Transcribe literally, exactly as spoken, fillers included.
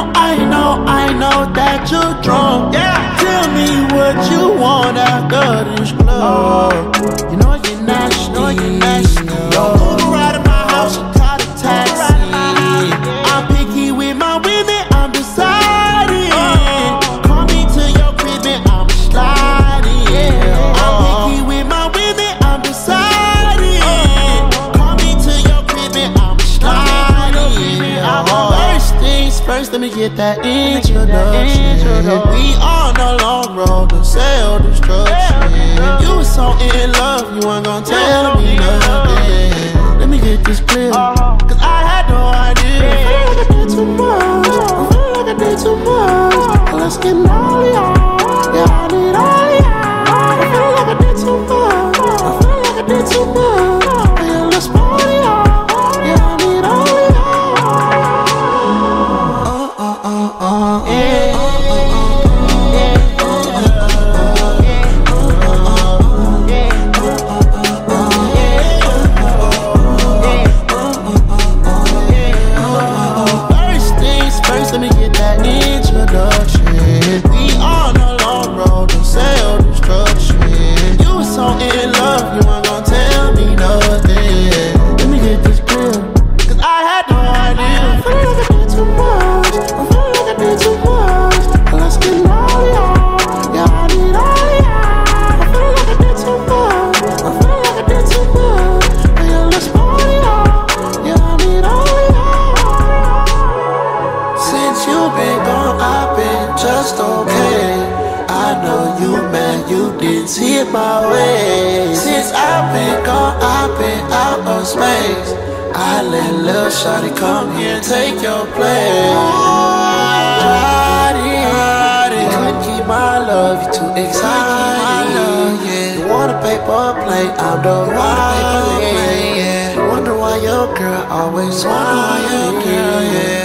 know, I know, I know that you're drunk. Yeah. Tell me what you want after this club. You know you're nasty, you know you're nasty. Don't move right in my house, you call a taxi. I'm picky with my women, I'm deciding. Call me to your crib and I'm sliding. I'm picky with my women, I'm deciding. Call me to your crib and I'm sliding. First things first, let me get that introduction. We on a long road to self-destruction. You was so in love, you weren't gonna tell me nothing. Let me get this clear, cause I had no idea. I feel like I did too much, I feel like I did too much. Let's get all y'all, yeah, I need all y'all. I feel like I did too much, I feel like I did too much. Yeah, let's party y'all, yeah, I need all y'all. Uh, uh, uh, uh, yeah. Let me get that introduction. We on a long road to self-destruction. You was so in love, you weren't gonna tell me nothing. Let me get this clear, cause I had no idea. I feel like I did too much, I feel like I did too much. Let's get all y'all, yeah, I need all y'all. I feel like I did too much, I feel like I did too much. Yeah, let's party y'all, yeah, I need all y'all. Since you been gone, I've been just okay. I know you mad, you didn't see it my way. Since I've been gone, I've been out of space. I let Lil Shawty come here and take your place. Couldn't keep my love, you too excited. Yeah. You want a paper plate, I'm the right. You wonder why your girl always wants you.